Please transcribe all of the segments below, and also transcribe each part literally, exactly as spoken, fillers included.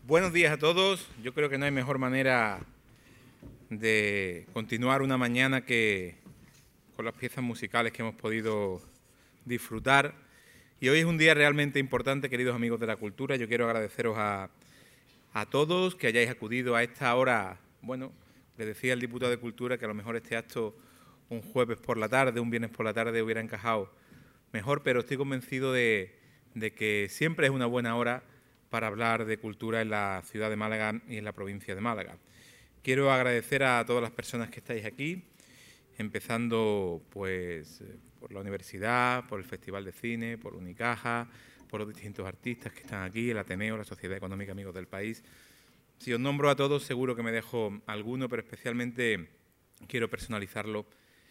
Buenos días a todos. Yo creo que no hay mejor manera de continuar una mañana que con las piezas musicales que hemos podido disfrutar. Y hoy es un día realmente importante, queridos amigos de la cultura. Yo quiero agradeceros a, a todos que hayáis acudido a esta hora. Bueno, le decía el diputado de Cultura que a lo mejor este acto un jueves por la tarde, un viernes por la tarde hubiera encajado mejor, pero estoy convencido de, de que siempre es una buena hora para hablar de cultura en la ciudad de Málaga y en la provincia de Málaga. Quiero agradecer a todas las personas que estáis aquí, empezando pues por la universidad, por el Festival de Cine, por Unicaja, por los distintos artistas que están aquí, el Ateneo, la Sociedad Económica Amigos del País. Si os nombro a todos, seguro que me dejo alguno, pero especialmente quiero personalizarlo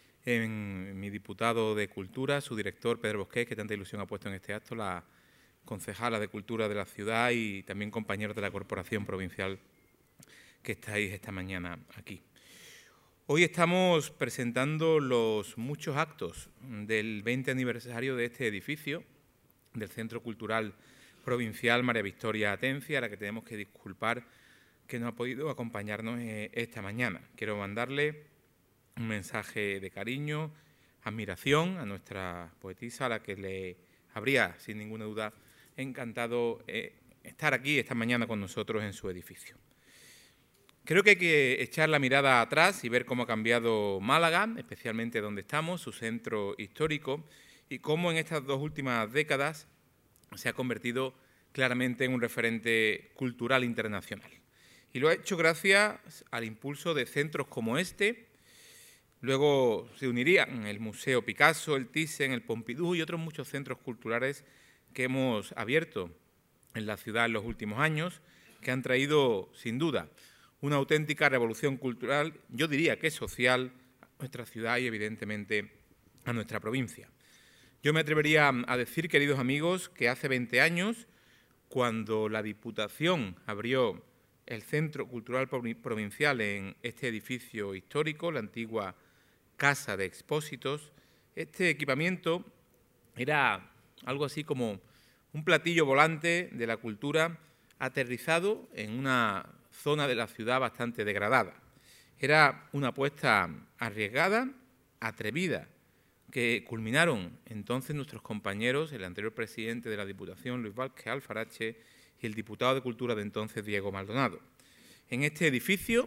en mi diputado de Cultura, su director, Pedro Bosqués, que tanta ilusión ha puesto en este acto, la concejala de Cultura de la ciudad y también compañeros de la Corporación Provincial que estáis esta mañana aquí. Hoy estamos presentando los muchos actos del veinte aniversario de este edificio, del Centro Cultural Provincial María Victoria Atencia, a la que tenemos que disculpar que no ha podido acompañarnos esta mañana. Quiero mandarle un mensaje de cariño, admiración a nuestra poetisa, a la que le habría, sin ninguna duda, encantado eh, estar aquí esta mañana con nosotros en su edificio. Creo que hay que echar la mirada atrás y ver cómo ha cambiado Málaga, especialmente donde estamos, su centro histórico, y cómo en estas dos últimas décadas se ha convertido claramente en un referente cultural internacional. Y lo ha hecho gracias al impulso de centros como este. Luego se unirían el Museo Picasso, el Thyssen, el Pompidou y otros muchos centros culturales que hemos abierto en la ciudad en los últimos años, que han traído, sin duda, una auténtica revolución cultural, yo diría que social, a nuestra ciudad y, evidentemente, a nuestra provincia. Yo me atrevería a decir, queridos amigos, que hace veinte años, cuando la Diputación abrió el Centro Cultural Provincial en este edificio histórico, la antigua Casa de Expósitos, este equipamiento era algo así como un platillo volante de la cultura aterrizado en una zona de la ciudad bastante degradada. Era una apuesta arriesgada, atrevida, que culminaron entonces nuestros compañeros, el anterior presidente de la Diputación, Luis Vázquez Alfarache, y el diputado de Cultura de entonces, Diego Maldonado. En este edificio,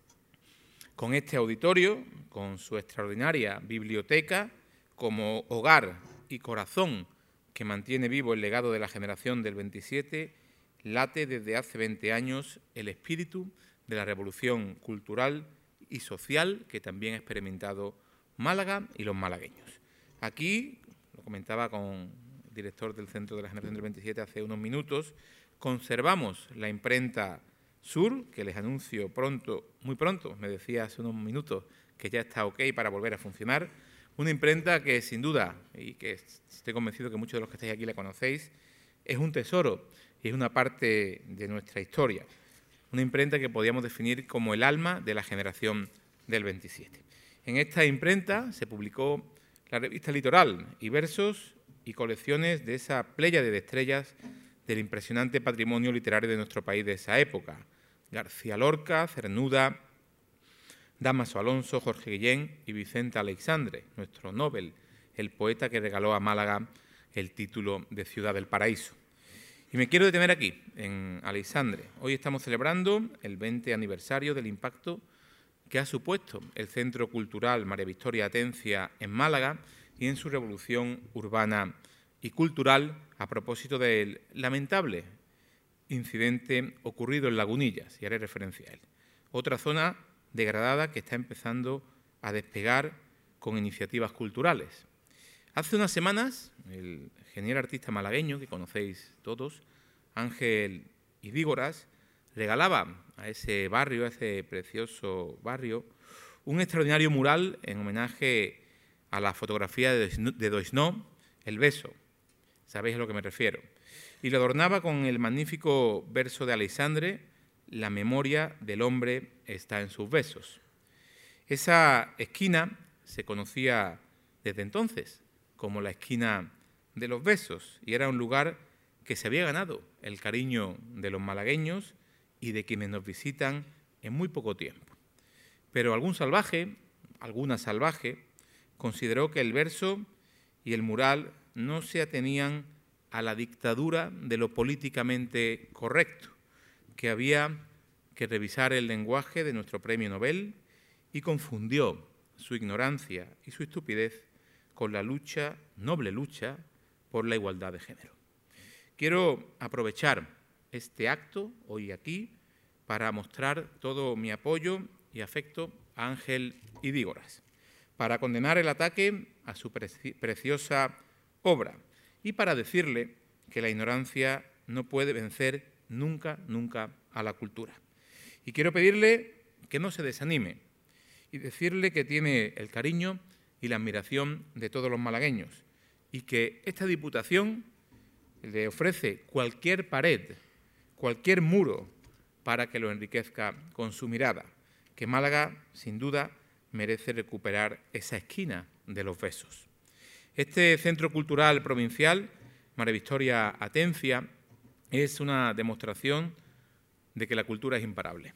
con este auditorio, con su extraordinaria biblioteca, como hogar y corazón que mantiene vivo el legado de la generación del veintisiete, late desde hace veinte años el espíritu de la revolución cultural y social que también ha experimentado Málaga y los malagueños. Aquí, lo comentaba con el director del Centro de la Generación del veintisiete hace unos minutos, conservamos la imprenta Sur, que les anuncio pronto, muy pronto, me decía hace unos minutos, que ya está ok para volver a funcionar. Una imprenta que, sin duda, y que estoy convencido que muchos de los que estáis aquí la conocéis, es un tesoro y es una parte de nuestra historia. Una imprenta que podríamos definir como el alma de la generación del veintisiete. En esta imprenta se publicó la revista Litoral y versos y colecciones de esa pléyade de estrellas del impresionante patrimonio literario de nuestro país de esa época. García Lorca, Cernuda, Dámaso Alonso, Jorge Guillén y Vicente Aleixandre, nuestro Nobel, el poeta que regaló a Málaga el título de Ciudad del Paraíso. Y me quiero detener aquí, en Aleixandre. Hoy estamos celebrando el veinte aniversario del impacto que ha supuesto el Centro Cultural María Victoria Atencia en Málaga y en su revolución urbana y cultural a propósito del lamentable incidente ocurrido en Lagunillas, y haré referencia a él. Otra zona degradada que está empezando a despegar con iniciativas culturales. Hace unas semanas, el genial artista malagueño, que conocéis todos, Ángel Idígoras, regalaba a ese barrio, a ese precioso barrio, un extraordinario mural en homenaje a la fotografía de Doisneau, El beso. Sabéis a lo que me refiero. Y lo adornaba con el magnífico verso de Aleixandre, la memoria del hombre está en sus besos. Esa esquina se conocía desde entonces como la esquina de los besos y era un lugar que se había ganado el cariño de los malagueños y de quienes nos visitan en muy poco tiempo. Pero algún salvaje, alguna salvaje, consideró que el verso y el mural no se atenían a la dictadura de lo políticamente correcto, que había que revisar el lenguaje de nuestro premio Nobel, y confundió su ignorancia y su estupidez con la lucha, noble lucha, por la igualdad de género. Quiero aprovechar este acto hoy aquí para mostrar todo mi apoyo y afecto a Ángel Idígoras, para condenar el ataque a su preci- preciosa obra y para decirle que la ignorancia no puede vencer nunca, nunca a la cultura. Y quiero pedirle que no se desanime y decirle que tiene el cariño y la admiración de todos los malagueños y que esta Diputación le ofrece cualquier pared, cualquier muro para que lo enriquezca con su mirada, que Málaga, sin duda, merece recuperar esa esquina de los besos. Este Centro Cultural Provincial, María Victoria Atencia, es una demostración de que la cultura es imparable.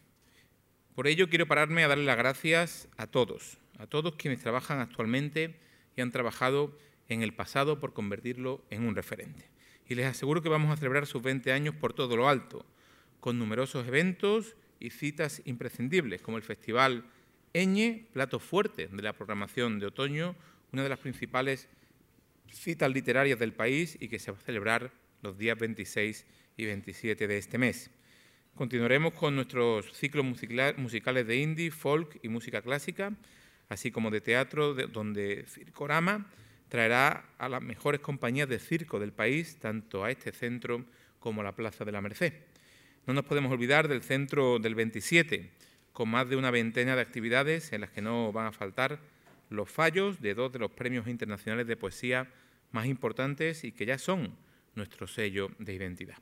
Por ello, quiero pararme a darle las gracias a todos, a todos quienes trabajan actualmente y han trabajado en el pasado por convertirlo en un referente. Y les aseguro que vamos a celebrar sus veinte años por todo lo alto, con numerosos eventos y citas imprescindibles, como el Festival Eñe, plato fuerte de la programación de otoño, una de las principales citas literarias del país y que se va a celebrar los días veintiséis y veintisiete de este mes. Continuaremos con nuestros ciclos musicales de indie, folk y música clásica, así como de teatro, donde Circorama traerá a las mejores compañías de circo del país, tanto a este centro como a la Plaza de la Merced. No nos podemos olvidar del Centro del veintisiete, con más de una veintena de actividades en las que no van a faltar los fallos de dos de los premios internacionales de poesía más importantes y que ya son nuestro sello de identidad.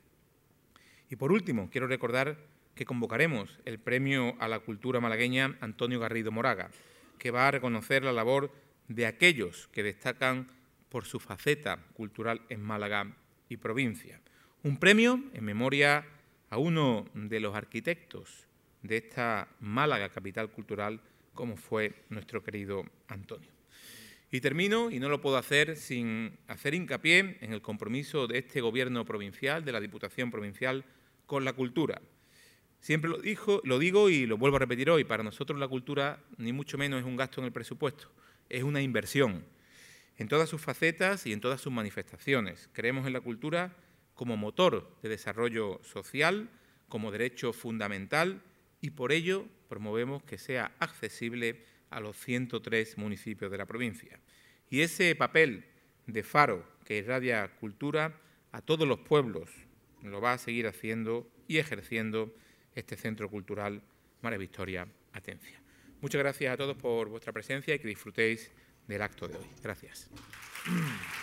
Y por último, quiero recordar que convocaremos el Premio a la Cultura Malagueña Antonio Garrido Moraga, que va a reconocer la labor de aquellos que destacan por su faceta cultural en Málaga y provincia. Un premio en memoria a uno de los arquitectos de esta Málaga capital cultural, como fue nuestro querido Antonio. Y termino, y no lo puedo hacer sin hacer hincapié en el compromiso de este Gobierno provincial, de la Diputación Provincial, con la cultura. Siempre lo, dijo, lo digo y lo vuelvo a repetir hoy, para nosotros la cultura ni mucho menos es un gasto en el presupuesto, es una inversión en todas sus facetas y en todas sus manifestaciones. Creemos en la cultura como motor de desarrollo social, como derecho fundamental y por ello promovemos que sea accesible a los ciento tres municipios de la provincia. Y ese papel de faro que irradia cultura a todos los pueblos lo va a seguir haciendo y ejerciendo este Centro Cultural María Victoria Atencia. Muchas gracias a todos por vuestra presencia y que disfrutéis del acto de hoy. Gracias.